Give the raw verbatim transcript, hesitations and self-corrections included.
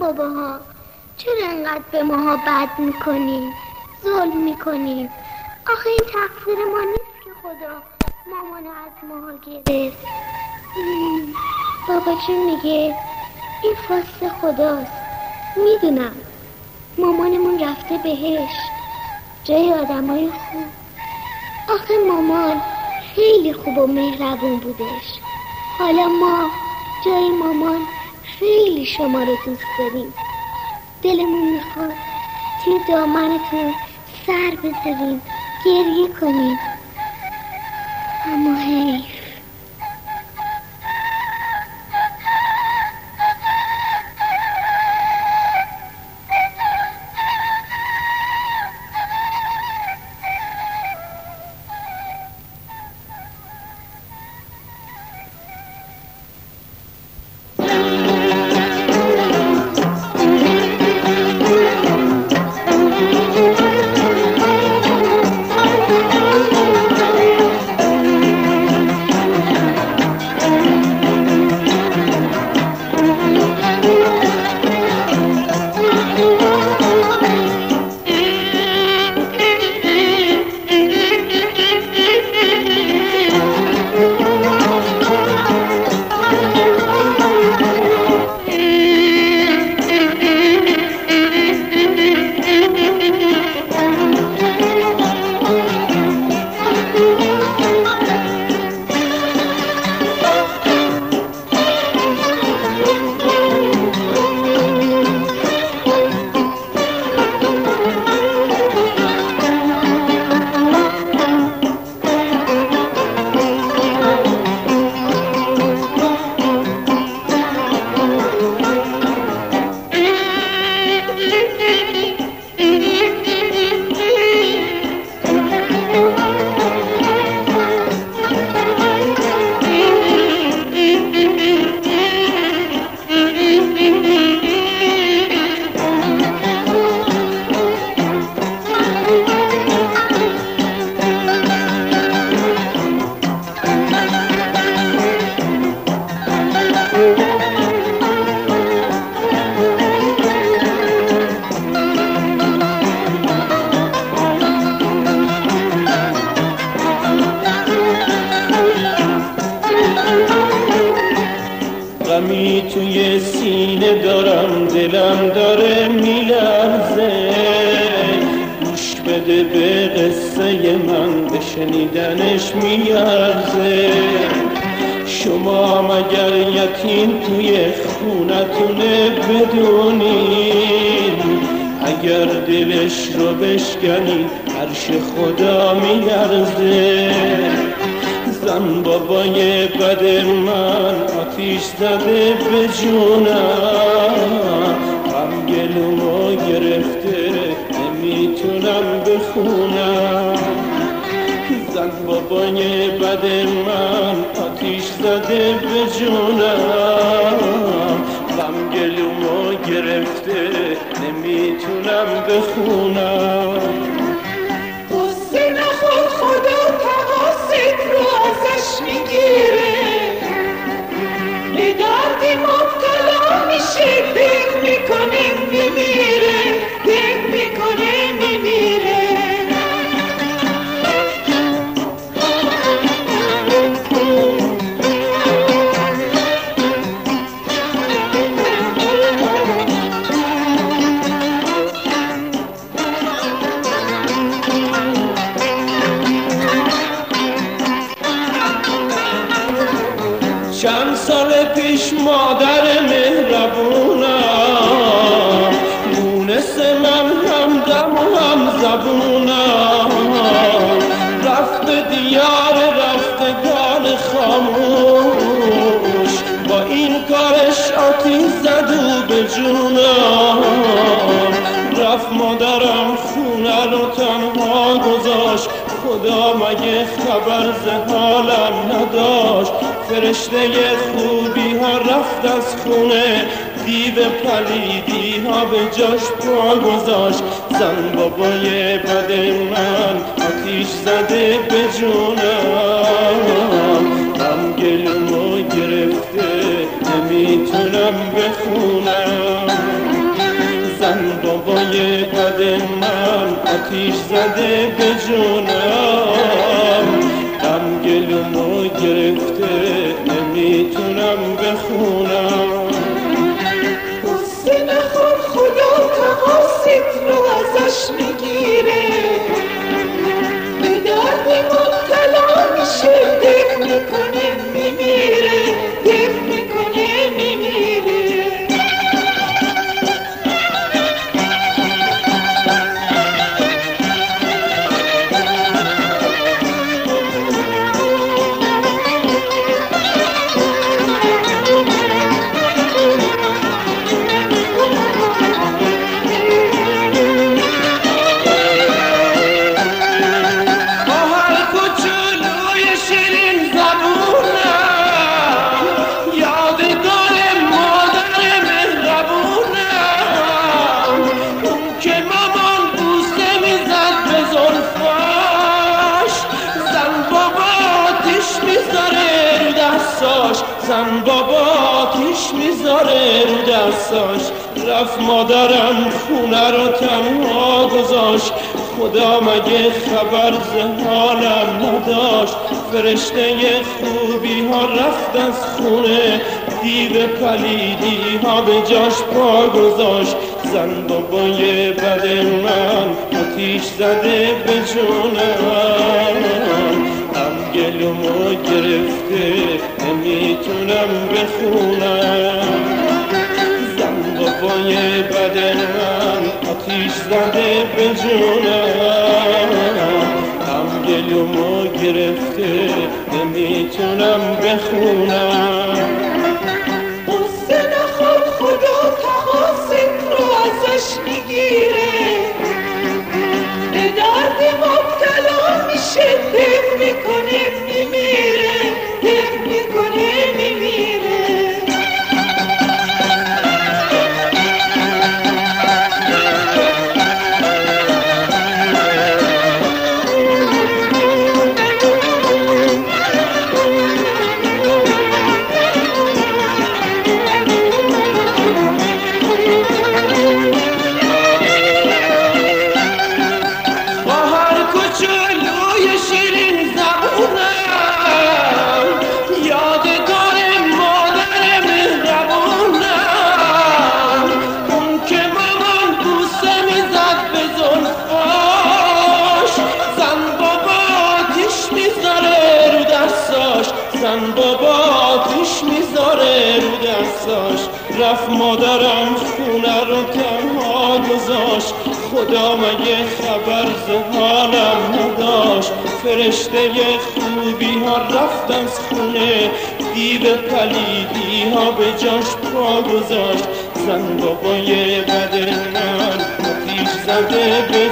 باباها چرا انقدر به ماها بد میکنین، ظلم میکنین؟ آخه این تقصیر ما نیست که خدا مامانو از ماها گرفت. بابا چون میگه این فصل خداست. میدونم مامانمون رفته بهشت، جای آدمای خوب. آخه مامان خیلی خوب و مهربون بودش. حالا ما جای مامان خیلی شما رو دوست داریم. دلمون میخواد توی دامنتون سر بذاریم، گریه کنیم، اما حیف. چند سال پیش مادر مهربونم مونس من همدم و هم زبونم رفت به دیار رفتگان خاموش با این کارش آتیش زد و به جونم رفت مادرم خونه رو تنها گذاشت خدا مگه خبر ز حالم نداشت فرشته خوبی ها رفت از خونه دیو پلیدی ها به جاش پا گذاشت زن بابای بد من آتیش زده به جونم غم گلومو گرفته نمیتونم بخونم شیرین زبونم، یادگار مادر مهربونم، اون که مامان بوسه میزد به زلفاش، زن بابا آتیش میذاره رو دستاش، زن بابا آتیش میذاره رو دستاش. رفت مادرم خونه رو تنها گذاشت، خدا مگه خبر ز حالم نداشت. فرشته خوبی ها رفت از خونه، دیو پلیدی ها به جاش پا گذاشت. زن بابای بد من آتیش زده به جونم، هم گلومو گرفته نمیتونم بخونم. زن بابای بد من آتیش زده به جونم، هم گلومو گرفته نمیتونم بخونم. قصه نخور خدا تقاصد رو ازش میگیره، به درد مبتلا میشه دف میکنه میمیره، دف میکنه میمیره. زن بابا آتیش میذاره رو دستاش. رفت مادرم خونه رو تنها گذاشت، خدا مگه خبر ز حالم نداشت. فرشته خوبی ها رفت از خونه، دیو پلیدی ها به جاش پا گذاشت. زن بابای بد من آتیش زده به